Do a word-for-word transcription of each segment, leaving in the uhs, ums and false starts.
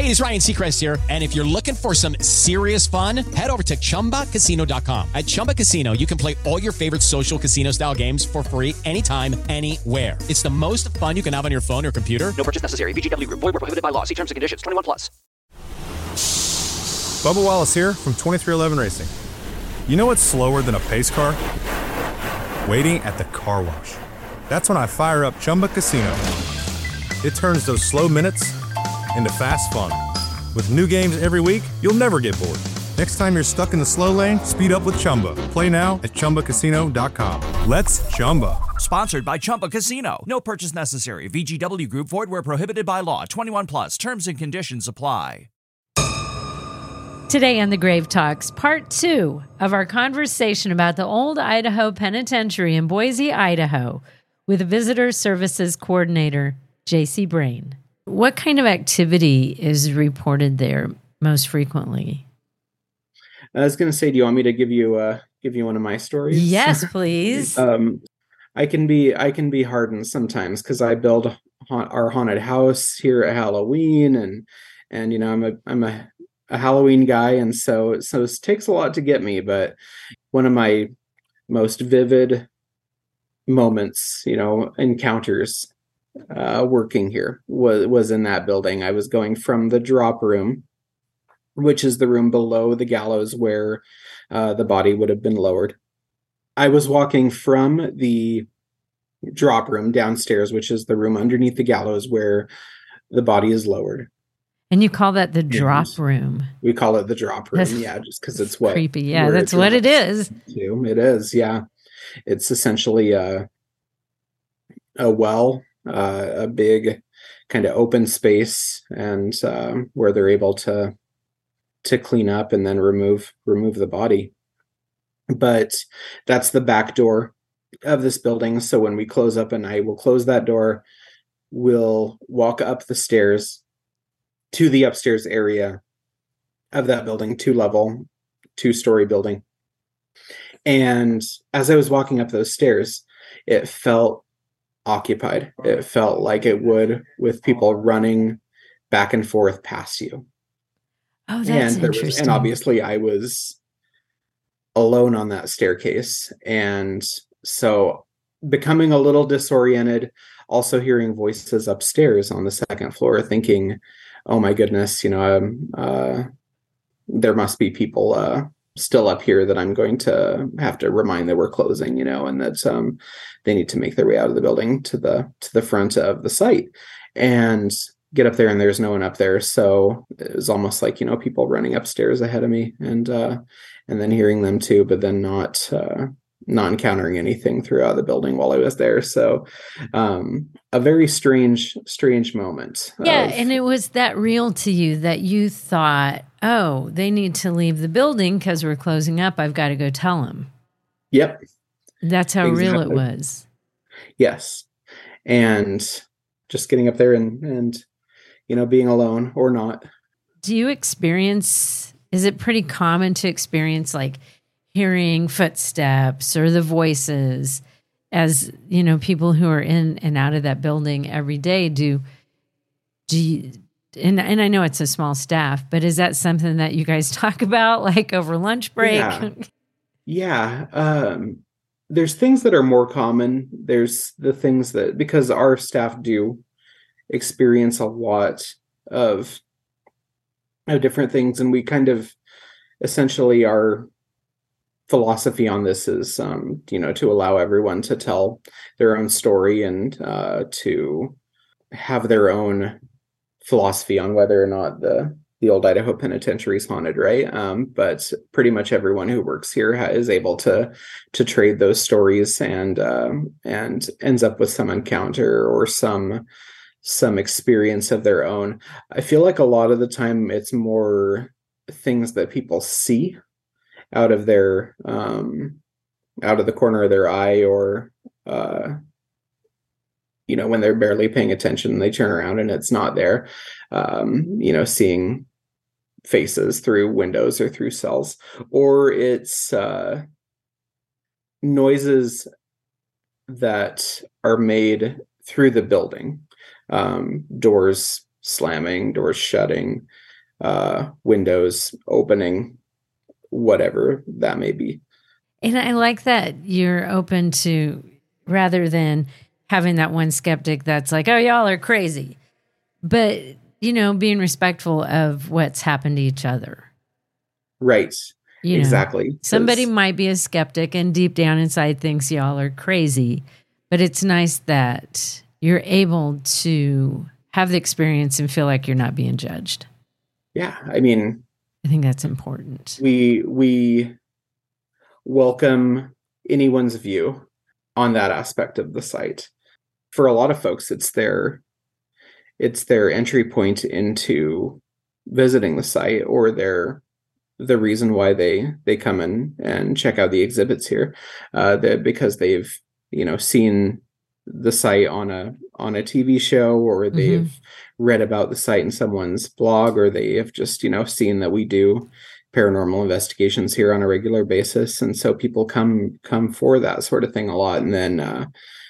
it is Ryan Seacrest here. And if you're looking for some serious fun, head over to Chumba Casino dot com. At Chumba Casino, you can play all your favorite social casino style games for free anytime, anywhere. It's the most fun you can have on your phone or computer. No purchase necessary. V G W Group. Void where prohibited by law. See terms and conditions. twenty-one plus. Bubba Wallace here from twenty-three eleven Racing. You know what's slower than a pace car? Waiting at the car wash. That's when I fire up Chumba Casino. It turns those slow minutes into fast fun. With new games every week, you'll never get bored. Next time you're stuck in the slow lane, speed up with Chumba. Play now at Chumba Casino dot com. Let's Chumba. Sponsored by Chumba Casino. No purchase necessary. V G W Group. Void where prohibited by law. twenty-one plus. Terms and conditions apply. Today on the Grave Talks, part two of our conversation about the old Idaho Penitentiary in Boise, Idaho, with Visitor Services Coordinator J C Brain. What kind of activity is reported there most frequently? I was going to say, do you want me to give you uh, give you one of my stories? Yes, please. um, I can be I can be hardened sometimes because I build ha- our haunted house here at Halloween, and and you know I'm a I'm a, a Halloween guy, and so so it takes a lot to get me. But one of my most vivid moments, you know, encounters uh, working here was was in that building. I was going from the drop room, which is the room below the gallows where uh, the body would have been lowered. I was walking from the drop room downstairs, which is the room underneath the gallows where the body is lowered. And you call that the drop and room? We call it the drop room, that's, yeah, just because it's what creepy. Yeah, that's what it is. To. It is, yeah. It's essentially a a well, uh, a big kind of open space, and um, where they're able to to clean up and then remove remove the body. But that's the back door of this building. So when we close up at night, we'll close that door. We'll walk up the stairs to the upstairs area of that building, two level, two story building. And as I was walking up those stairs, it felt occupied. It felt like it would, with people running back and forth past you. Oh, that's and interesting. Was, and obviously I was alone on that staircase. And so becoming a little disoriented, also hearing voices upstairs on the second floor, thinking, oh my goodness, you know, um, uh, there must be people uh, still up here that I'm going to have to remind that we're closing, you know, and that um, they need to make their way out of the building to the to the front of the site. And get up there, and there's no one up there. So it was almost like, you know, people running upstairs ahead of me, and uh, and then hearing them too, but then not uh, not encountering anything throughout the building while I was there. So um, a very strange, strange moment. Yeah, of, and it was that real to you that you thought, oh, they need to leave the building because we're closing up. I've got to go tell them. Yep. That's how exactly. real it was. Yes. And just getting up there and, and, you know, being alone or not. Do you experience, is it pretty common to experience like hearing footsteps or the voices as, you know, people who are in and out of that building every day? Do, do you, and, and I know it's a small staff, but is that something that you guys talk about like over lunch break? Yeah. yeah. Um, there's things that are more common. There's the things that, because our staff do experience a lot of, of different things, and we kind of essentially our philosophy on this is um you know to allow everyone to tell their own story and uh to have their own philosophy on whether or not the the old Idaho Penitentiary is haunted, right? Um, but pretty much everyone who works here ha- is able to to trade those stories and um, and ends up with some encounter or some some experience of their own. I feel like a lot of the time it's more things that people see out of their um, out of the corner of their eye, or uh, you know, when they're barely paying attention, they turn around and it's not there. Um, you know, seeing faces through windows or through cells, or it's uh, noises that are made through the building, um, doors slamming, doors shutting, uh, windows opening, whatever that may be. And I like that you're open to, rather than having that one skeptic that's like, oh, y'all are crazy. But, you know, being respectful of what's happened to each other. Right. You know, exactly. Somebody might be a skeptic and deep down inside thinks y'all are crazy. But it's nice that you're able to have the experience and feel like you're not being judged. Yeah. I mean, I think that's important. We, we welcome anyone's view on that aspect of the site. For a lot of folks, it's their, it's their entry point into visiting the site, or their, the reason why they, they come in and check out the exhibits here, uh, that because they've, you know, seen the site on a, on a T V show, or they've mm-hmm. read about the site in someone's blog, or they have just, you know, seen that we do paranormal investigations here on a regular basis. And so people come, come for that sort of thing a lot. And then, uh,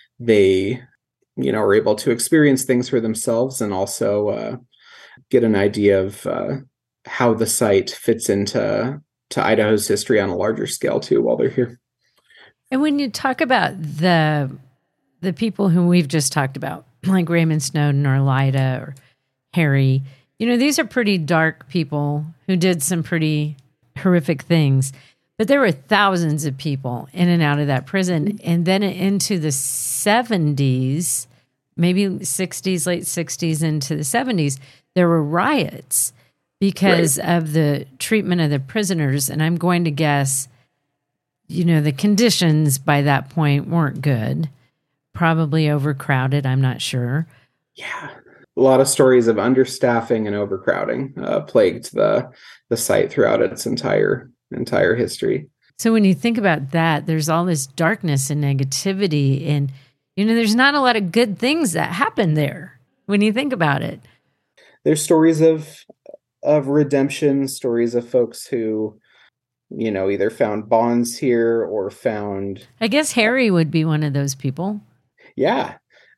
they, you know, are able to experience things for themselves, and also, uh, get an idea of, uh, how the site fits into, to Idaho's history on a larger scale too, while they're here. And when you talk about the, the people who we've just talked about, like Raymond Snowden or Lyda or Harry, you know, these are pretty dark people who did some pretty horrific things. But there were thousands of people in and out of that prison. And then into the seventies, maybe sixties, late sixties into the seventies, there were riots because right. of the treatment of the prisoners. And I'm going to guess, you know, the conditions by that point weren't good. Probably overcrowded, I'm not sure. Yeah. A lot of stories of understaffing and overcrowding uh, plagued the the site throughout its entire entire history. So when you think about that, there's all this darkness and negativity, and you know, there's not a lot of good things that happen there when you think about it. There's stories of of redemption, stories of folks who, you know, either found bonds here or found. I guess Harry would be one of those people. Yeah.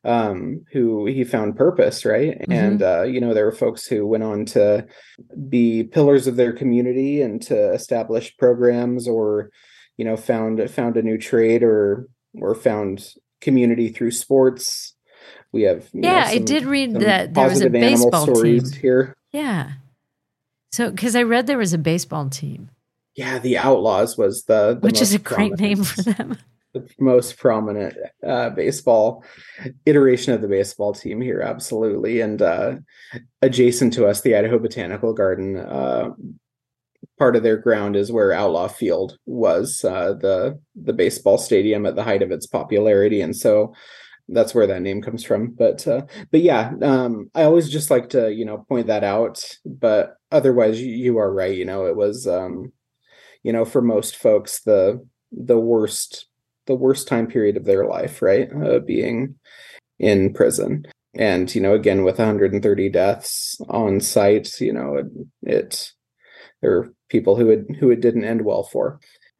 Um, who he found purpose, right? Mm-hmm. And, uh, you know, there were folks who went on to be pillars of their community and to establish programs, or, you know, found, found a new trade, or, or found community through sports. We have, you yeah, know, some, I did read that there was a baseball team here. Yeah. So, cause I read there was a baseball team. Yeah. The Outlaws was the, the which is a great name for them. The most prominent uh, baseball iteration of the baseball team here. Absolutely. And uh, adjacent to us, the Idaho Botanical Garden, uh, part of their ground is where Outlaw Field was, uh, the, the baseball stadium at the height of its popularity. And so that's where that name comes from. But, uh, but yeah, um, I always just like to, you know, point that out, but otherwise you, you are right. You know, it was, um, you know, for most folks, the, the worst, the worst time period of their life, right? Uh, being in prison. And, you know, again, with one hundred thirty deaths on site, you know, it, it there are people who it, who it didn't end well for.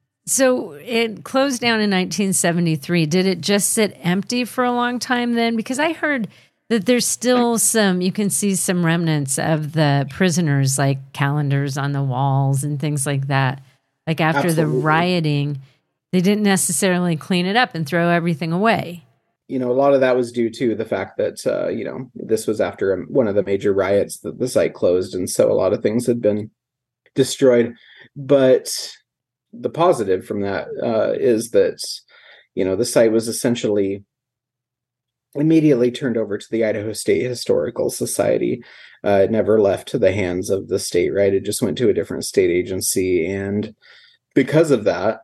So it closed down in nineteen seventy-three. Did it just sit empty for a long time then? Because I heard that there's still some, you can see some remnants of the prisoners, like calendars on the walls and things like that. Like after Absolutely. the rioting, they didn't necessarily clean it up and throw everything away. You know, a lot of that was due to the fact that, uh, you know, this was after one of the major riots that the site closed. And so a lot of things had been destroyed. But the positive from that uh, is that, you know, the site was essentially immediately turned over to the Idaho State Historical Society. Uh, it never left to the hands of the state, right? It just went to a different state agency. And because of that,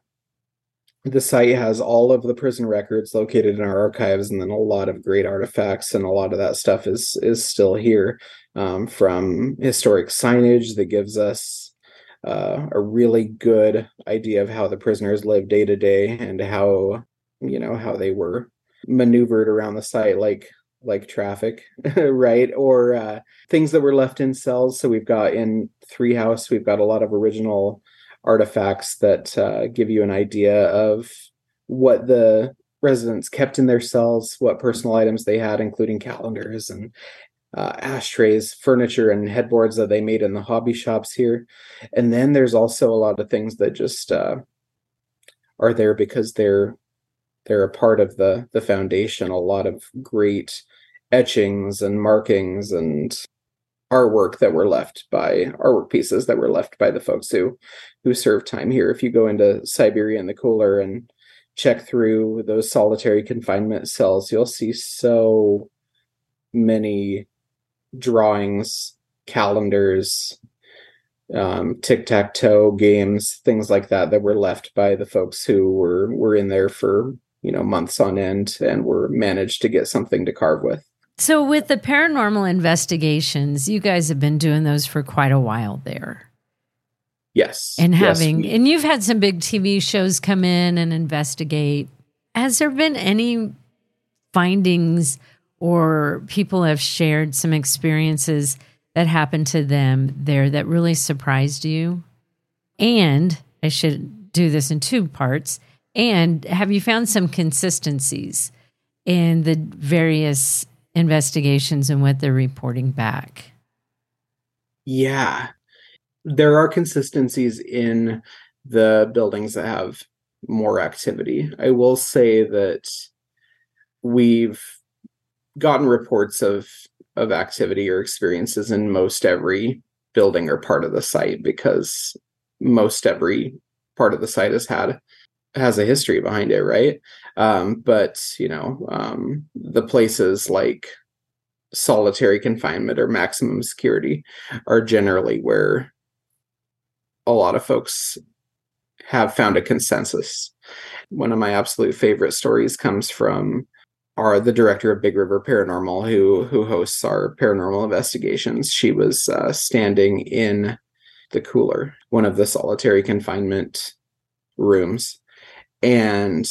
the site has all of the prison records located in our archives, and then a lot of great artifacts, and a lot of that stuff is is still here, um, from historic signage that gives us uh, a really good idea of how the prisoners lived day to day, and how, you know, how they were maneuvered around the site like like traffic, right? Or uh, things that were left in cells. So we've got in Three House, we've got a lot of original artifacts that uh, give you an idea of what the residents kept in their cells, what personal items they had, including calendars and uh, ashtrays, furniture, and headboards that they made in the hobby shops here. And then there's also a lot of things that just uh, are there because they're they're a part of the the foundation. A lot of great etchings and markings and artwork that were left by artwork pieces that were left by the folks who who served time here. If you go into Siberia and the cooler and check through those solitary confinement cells, you'll see so many drawings, calendars, um, tic-tac-toe games, things like that that were left by the folks who were were in there for, you know, months on end and were managed to get something to carve with. So with the paranormal investigations, you guys have been doing those for quite a while there. Yes. And having, yes. and you've had some big T V shows come in and investigate. Has there been any findings or people have shared some experiences that happened to them there that really surprised you? And I should do this in two parts. And have you found some consistencies in the various investigations and what they're reporting back? Yeah. There are consistencies in the buildings that have more activity. I will say that we've gotten reports of of activity or experiences in most every building or part of the site, because most every part of the site has had has a history behind it, right? Um, but you know, um, the places like solitary confinement or maximum security are generally where a lot of folks have found a consensus. One of my absolute favorite stories comes from our the director of Big River Paranormal, who who hosts our paranormal investigations. She was uh, standing in the cooler, one of the solitary confinement rooms, and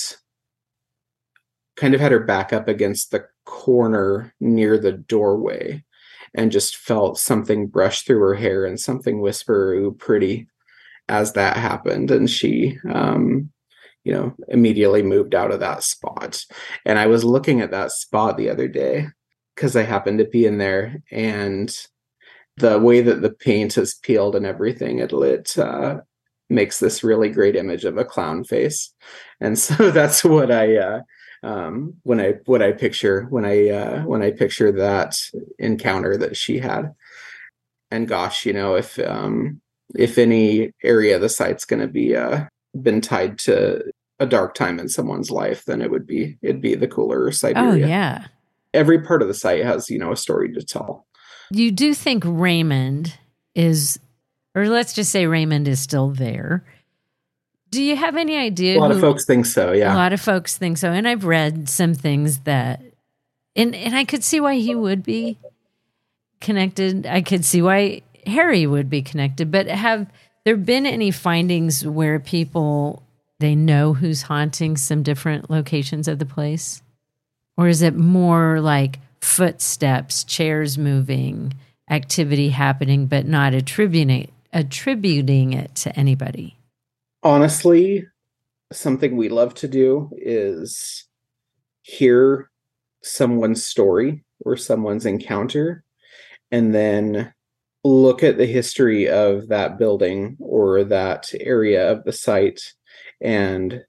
kind of had her back up against the corner near the doorway and just felt something brush through her hair and something whisper, "Ooh, pretty," as that happened. And she, um, you know, immediately moved out of that spot. And I was looking at that spot the other day because I happened to be in there, and the way that the paint is peeled and everything, it, it uh, makes this really great image of a clown face. And so that's what I, uh, um, when I, what I picture when I, uh, when I picture that encounter that she had. And gosh, you know, if, um, if any area of the site's going to be, uh, been tied to a dark time in someone's life, then it would be, it'd be the cooler or Siberia. Oh, yeah. Every part of the site has, you know, a story to tell. You do think Raymond is, or let's just say Raymond is still there. Do you have any idea? A lot who, of folks think so, yeah. A lot of folks think so. And I've read some things that, and, and I could see why he would be connected. I could see why Harry would be connected. But have there been any findings where people, they know who's haunting some different locations of the place? Or is it more like footsteps, chairs moving, activity happening, but not attributing it, attributing it to anybody? Honestly, something we love to do is hear someone's story or someone's encounter and then look at the history of that building or that area of the site and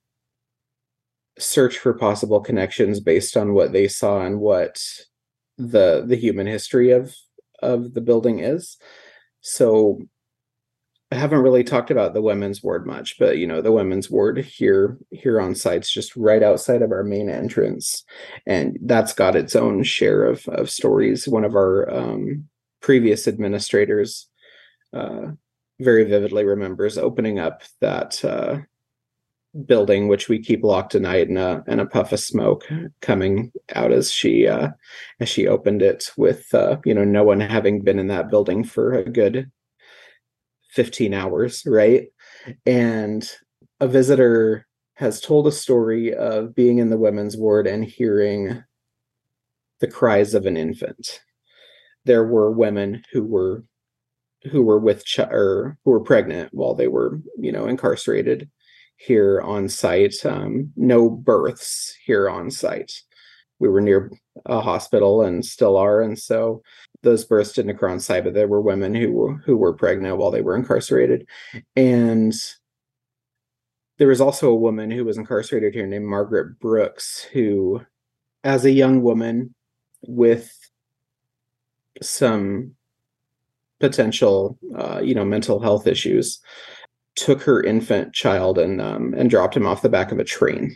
search for possible connections based on what they saw and what the the human history of of the building is. So I haven't really talked about the women's ward much, but you know, the women's ward here here on site's just right outside of our main entrance, and that's got its own share of of stories. One of our um, previous administrators uh, very vividly remembers opening up that uh, building, which we keep locked at night, and a and a puff of smoke coming out as she uh, as she opened it, with uh, you know, no one having been in that building for a good fifteen hours, right? And a visitor has told a story of being in the women's ward and hearing the cries of an infant. There were women who were who were with ch- or who were pregnant while they were, you know, incarcerated here on site. Um, no births here on site. We were near a hospital and still are, and so those births didn't occur on site, but there were women who were who were pregnant while they were incarcerated. And there was also a woman who was incarcerated here named Margaret Brooks, who, as a young woman with some potential, uh, you know, mental health issues, took her infant child and um, and dropped him off the back of a train.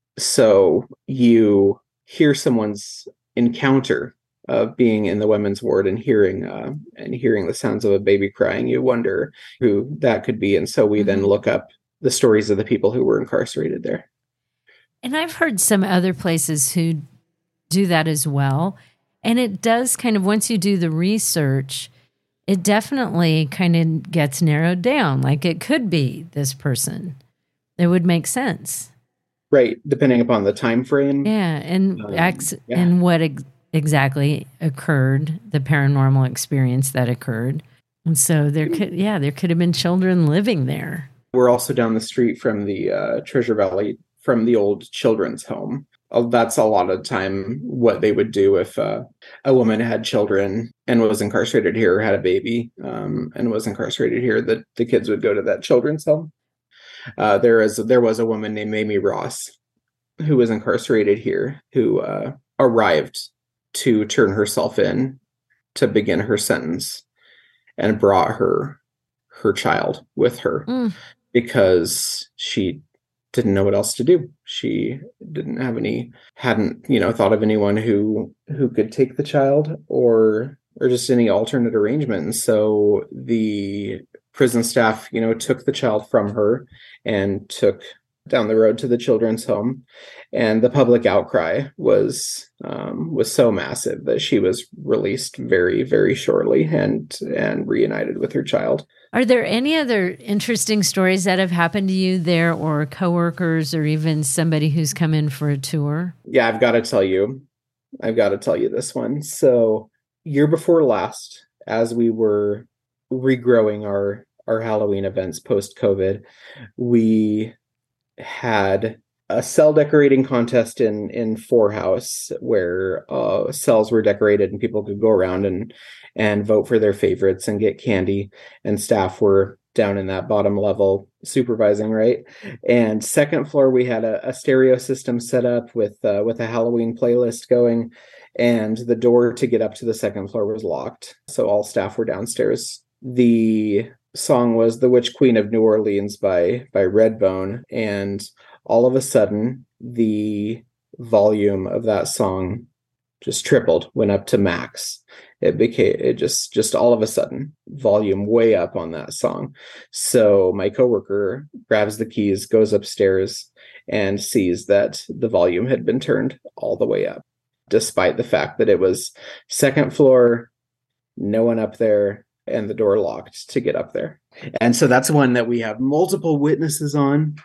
So you hear someone's encounter of being in the women's ward and hearing uh, and hearing the sounds of a baby crying. You wonder who that could be, and so we mm-hmm. then look up the stories of the people who were incarcerated there. And I've heard some other places who do that as well. And it does kind of, once you do the research, it definitely kind of gets narrowed down. Like it could be this person. It would make sense. Right. Depending upon the time frame. Yeah. And, um, ex- yeah. and what ex- exactly occurred, the paranormal experience that occurred. And so there could, yeah, there could have been children living there. We're also down the street from the uh, Treasure Valley, from the old children's home. That's a lot of time what they would do if uh, a woman had children and was incarcerated here, or had a baby um, and was incarcerated here, that the kids would go to that children's home. Uh, there is there was a woman named Mamie Ross who was incarcerated here, who uh, arrived to turn herself in to begin her sentence, and brought her her child with her mm. because she didn't know what else to do. She didn't have any, hadn't, you know, thought of anyone who, who could take the child, or, or just any alternate arrangement. And so the prison staff, you know, took the child from her and took down the road to the children's home. And the public outcry was, um, was so massive that she was released very, very shortly and, and reunited with her child. Are there any other interesting stories that have happened to you there, or coworkers, or even somebody who's come in for a tour? Yeah, I've got to tell you. I've got to tell you this one. So, year before last, as we were regrowing our, our Halloween events post-COVID, we had a cell decorating contest in, in Four House, where uh, cells were decorated and people could go around and and vote for their favorites and get candy, and staff were down in that bottom level supervising, right? And second floor, we had a, a stereo system set up with uh, with a Halloween playlist going, and the door to get up to the second floor was locked. So all staff were downstairs. The song was "The Witch Queen of New Orleans" by by Redbone, and all of a sudden, the volume of that song just tripled, went up to max. It became, it just, just all of a sudden, volume way up on that song. So my coworker grabs the keys, goes upstairs, and sees that the volume had been turned all the way up, despite the fact that it was second floor, no one up there, and the door locked to get up there. And so that's one that we have multiple witnesses on.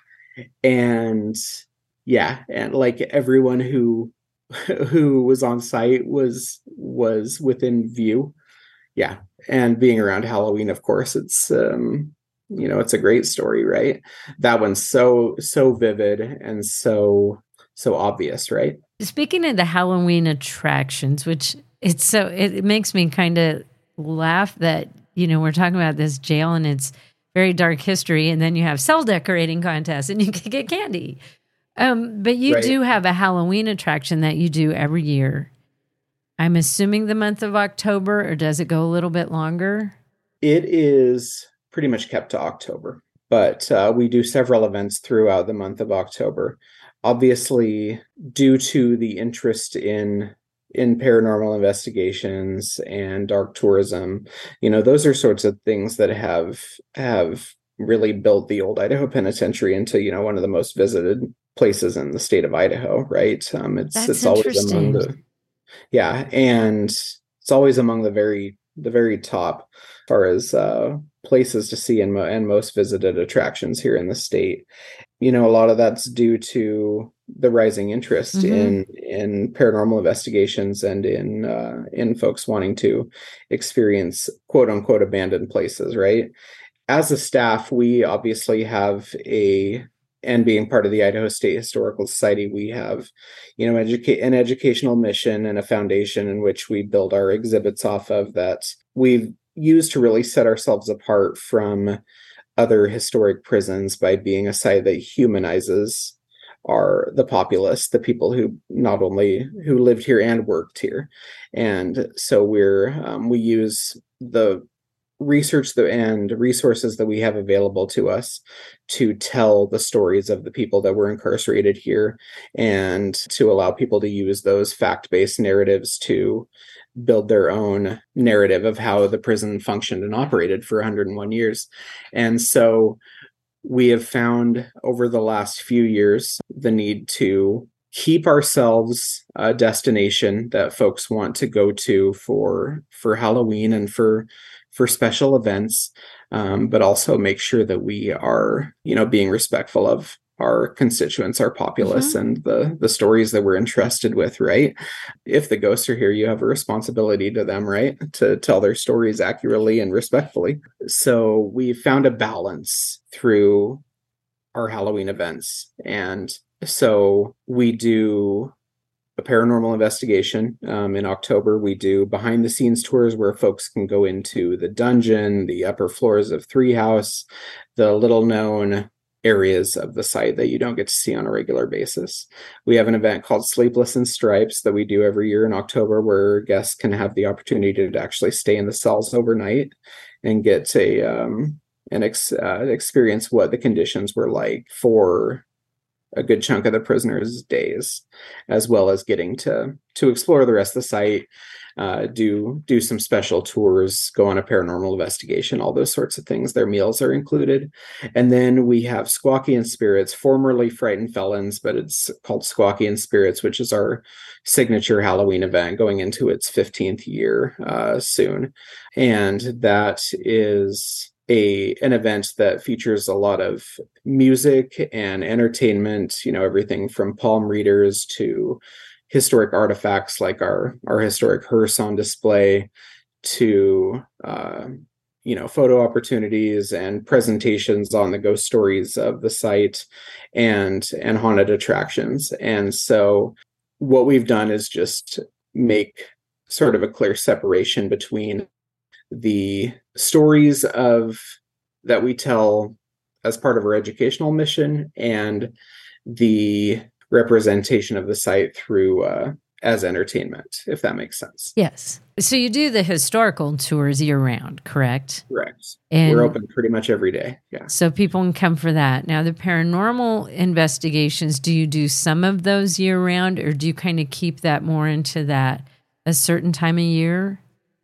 And yeah, and like everyone who who was on site was was within view. Yeah. And being around Halloween, of course, it's um you know, it's a great story, right? That one's so so vivid and so so obvious, right? Speaking of the Halloween attractions, which it's so it, it makes me kind of laugh that, you know, we're talking about this jail and it's very dark history, and then you have cell decorating contests and you can get candy. Um, but you right. do have a Halloween attraction that you do every year. I'm assuming the month of October, or does it go a little bit longer? It is pretty much kept to October, but uh, we do several events throughout the month of October. Obviously, due to the interest in in paranormal investigations and dark tourism, you know, those are sorts of things that have have really built the old Idaho Penitentiary into, you know, one of the most visited places in the state of Idaho, right? Um, it's That's it's always among the yeah, and it's always among the very the very top as far as uh, places to see and, mo- and most visited attractions here in the state. You know, a lot of that's due to the rising interest mm-hmm. in in paranormal investigations and in uh, in folks wanting to experience quote unquote abandoned places, right? As a staff, we obviously have a and being part of the Idaho State Historical Society, we have, you know, educate an educational mission and a foundation in which we build our exhibits off of that we've used to really set ourselves apart from other historic prisons by being a site that humanizes our the populace, the people who not only who lived here and worked here. And so we're um, we use the research that, and resources that we have available to us to tell the stories of the people that were incarcerated here, and to allow people to use those fact-based narratives to build their own narrative of how the prison functioned and operated for one hundred one years. And so we have found over the last few years the need to keep ourselves a destination that folks want to go to for for Halloween and for for special events, um, but also make sure that we are, you know, being respectful of our constituents, our populace, mm-hmm. and the the stories that we're entrusted with, right? If the ghosts are here, you have a responsibility to them, right? To tell their stories accurately and respectfully. So we found a balance through our Halloween events. And so we do a paranormal investigation. Um, in October, we do behind the scenes tours where folks can go into the dungeon, the upper floors of Three House, the little known areas of the site that you don't get to see on a regular basis. We have an event called Sleepless in Stripes that we do every year in October, where guests can have the opportunity to actually stay in the cells overnight and get a um, an ex- uh, experience what the conditions were like for a good chunk of the prisoners' days, as well as getting to to explore the rest of the site, uh, do do some special tours, go on a paranormal investigation, all those sorts of things. Their meals are included. And then we have Squawky and Spirits, formerly Frightened Felons, but it's called Squawky and Spirits, which is our signature Halloween event going into its fifteenth year uh, soon. And that is A, an event that features a lot of music and entertainment, you know, everything from palm readers to historic artifacts like our, our historic hearse on display to, uh, you know, photo opportunities and presentations on the ghost stories of the site and, and haunted attractions. And so what we've done is just make sort of a clear separation between the stories of that we tell as part of our educational mission and the representation of the site through uh, as entertainment, if that makes sense. Yes. So you do the historical tours year round, correct? Correct. And we're open pretty much every day. Yeah. So people can come for that. Now, the paranormal investigations, do you do some of those year round, or do you kind of keep that more into that a certain time of year?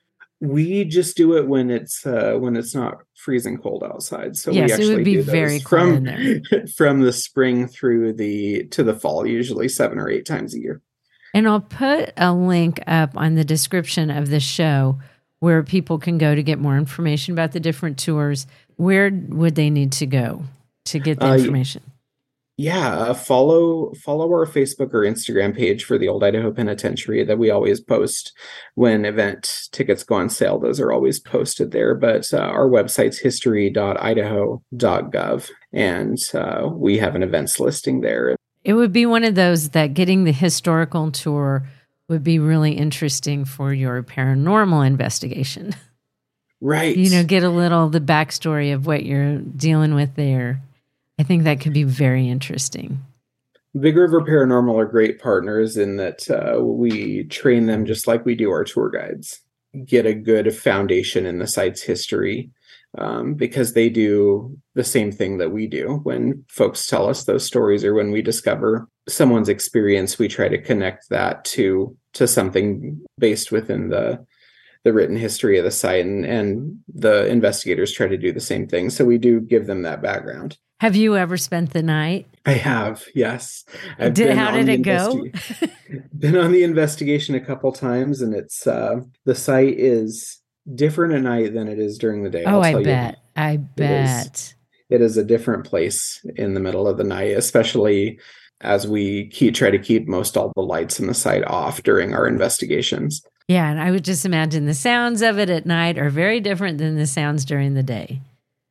We just do it when it's uh, when it's not freezing cold outside. So yes, we actually it would be do very cold from, in there. from the spring through the to the fall, usually seven or eight times a year. And I'll put a link up on the description of the show where people can go to get more information about the different tours. Where would they need to go to get the Uh, information? Yeah, uh, follow follow our Facebook or Instagram page for the Old Idaho Penitentiary that we always post when event tickets go on sale. Those are always posted there. But uh, our website's history dot idaho dot gov, and uh, we have an events listing there. It would be one of those that getting the historical tour would be really interesting for your paranormal investigation. Right. You know, get a little the backstory of what you're dealing with there. I think that could be very interesting. Big River Paranormal are great partners in that uh, we train them just like we do our tour guides. Get a good foundation in the site's history um, because they do the same thing that we do. When folks tell us those stories or when we discover someone's experience, we try to connect that to to something based within the the written history of the site, and, and the investigators try to do the same thing. So we do give them that background. Have you ever spent the night? I have, yes. I've did, been how on did the it go? investi- been on the investigation a couple times, and it's uh, the site is different at night than it is during the day. Oh, I'll I tell bet. You. I It bet. is, it is a different place in the middle of the night, especially as we keep try to keep most all the lights in the site off during our investigations. Yeah, and I would just imagine the sounds of it at night are very different than the sounds during the day.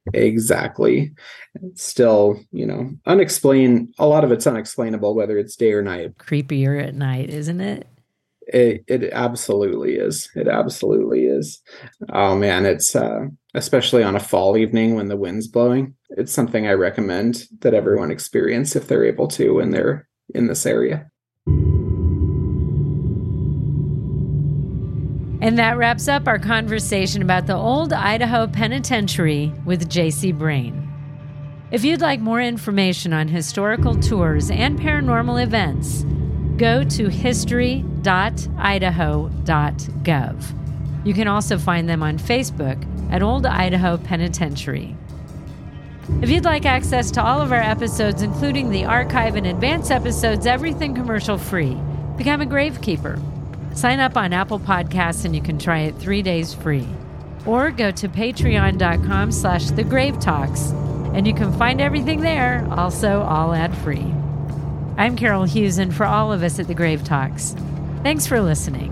Exactly. It's still, you know, unexplained. A lot of it's unexplainable, whether it's day or night. Creepier at night, isn't it? It it absolutely is. It absolutely is. Oh man, it's uh, especially on a fall evening when the wind's blowing. It's something I recommend that everyone experience if they're able to when they're in this area. And that wraps up our conversation about the Old Idaho Penitentiary with J C Brain. If you'd like more information on historical tours and paranormal events, go to history dot idaho dot gov. You can also find them on Facebook at Old Idaho Penitentiary. If you'd like access to all of our episodes, including the archive and advanced episodes, everything commercial free, become a gravekeeper. Sign up on Apple Podcasts and you can try it three days free. Or go to patreon.com slash the grave talks and you can find everything there, also all ad-free. I'm Carol Hughes, and for all of us at the Grave Talks, thanks for listening.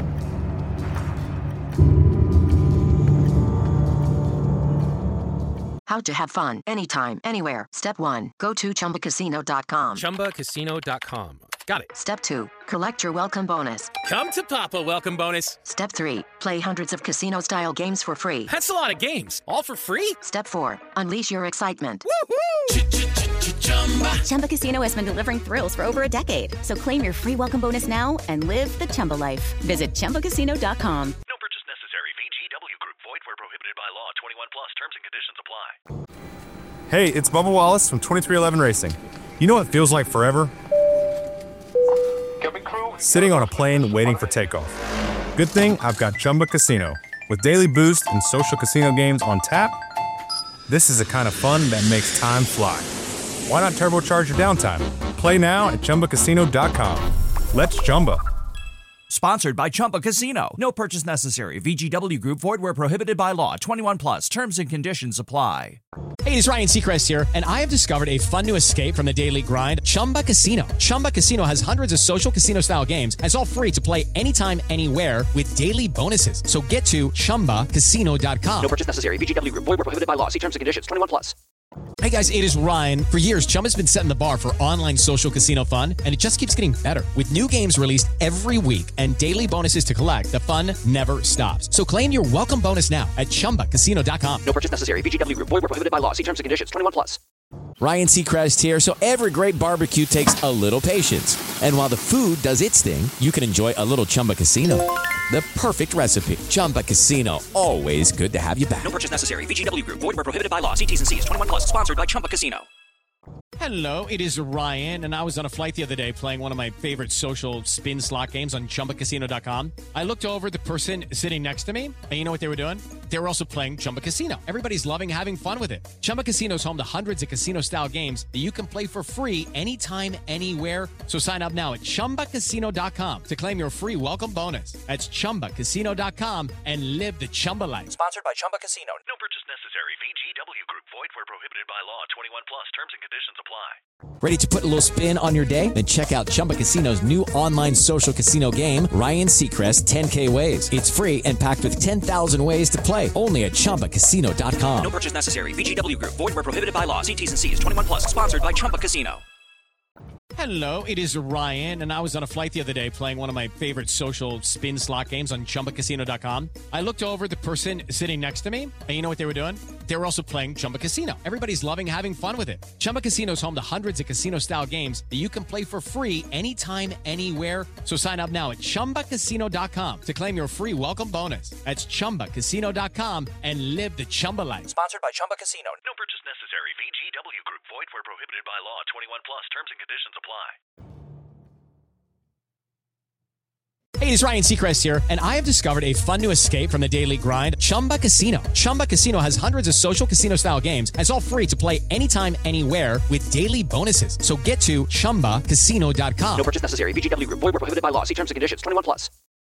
How to have fun anytime, anywhere. Step one, go to chumba casino dot com. chumba casino dot com. Got it. Step two, collect your welcome bonus. Come to Papa welcome bonus. Step three, play hundreds of casino-style games for free. That's a lot of games. All for free? Step four, unleash your excitement. Woohoo! Chumba Casino has been delivering thrills for over a decade. So claim your free welcome bonus now and live the Chumba life. Visit chumba casino dot com. No purchase necessary. V G W Group. Void where prohibited by law. twenty-one plus. Terms and conditions apply. Hey, it's Bubba Wallace from twenty-three eleven Racing. You know what feels like forever? Sitting on a plane waiting for takeoff. Good thing I've got Chumba Casino. With daily boost and social casino games on tap, this is the kind of fun that makes time fly. Why not turbocharge your downtime? Play now at chumba casino dot com. Let's Chumba. Sponsored by Chumba Casino. No purchase necessary. V G W Group. Void where prohibited by law. twenty-one plus. Terms and conditions apply. Hey, it's Ryan Seacrest here, and I have discovered a fun new escape from the daily grind, Chumba Casino. Chumba Casino has hundreds of social casino-style games, and it's all free to play anytime, anywhere with daily bonuses. So get to chumba casino dot com. No purchase necessary. V G W Group. Void where prohibited by law. See terms and conditions. twenty-one plus. Hey guys, it is Ryan. For years, Chumba's been setting the bar for online social casino fun, and it just keeps getting better. With new games released every week and daily bonuses to collect, the fun never stops. So claim your welcome bonus now at chumba casino dot com. No purchase necessary. V G W Group. Void where prohibited by law. See terms and conditions. twenty-one plus. Ryan Seacrest here. So every great barbecue takes a little patience. And while the food does its thing, you can enjoy a little Chumba Casino. The perfect recipe. Chumba Casino. Always good to have you back. No purchase necessary. V G W Group. Void where prohibited by law. See T's and C's. twenty-one plus. Sponsored by Chumba Casino. Hello, it is Ryan, and I was on a flight the other day playing one of my favorite social spin slot games on chumba casino dot com. I looked over at the person sitting next to me, and you know what they were doing? They were also playing Chumba Casino. Everybody's loving having fun with it. Chumba Casino is home to hundreds of casino-style games that you can play for free anytime, anywhere. So sign up now at chumba casino dot com to claim your free welcome bonus. That's chumba casino dot com and live the Chumba life. Sponsored by Chumba Casino. No purchase necessary. V G W Group. Void where prohibited by law. twenty-one plus. Terms and conditions apply. Ready to put a little spin on your day? Then check out Chumba Casino's new online social casino game, Ryan Seacrest ten K Ways. It's free and packed with ten thousand ways to play. Only at chumba casino dot com. No purchase necessary. V G W Group. Void where prohibited by law. See T's and C's. twenty-one plus. Sponsored by Chumba Casino. Hello, it is Ryan, and I was on a flight the other day playing one of my favorite social spin slot games on chumba casino dot com. I looked over at the person sitting next to me, and you know what they were doing? They were also playing Chumba Casino. Everybody's loving having fun with it. Chumba Casino is home to hundreds of casino-style games that you can play for free anytime, anywhere. So sign up now at chumba casino dot com to claim your free welcome bonus. That's chumba casino dot com and live the Chumba life. Sponsored by Chumba Casino. No purchase necessary. V G W Group. Void where prohibited by law. twenty-one plus. Terms and conditions apply. Hey, it's Ryan Seacrest here, and I have discovered a fun new escape from the daily grind, Chumba Casino. Chumba Casino has hundreds of social casino-style games, and it's all free to play anytime, anywhere with daily bonuses. So get to chumba casino dot com. No purchase necessary. V G W Group. Void where prohibited by law. See terms and conditions. twenty-one plus.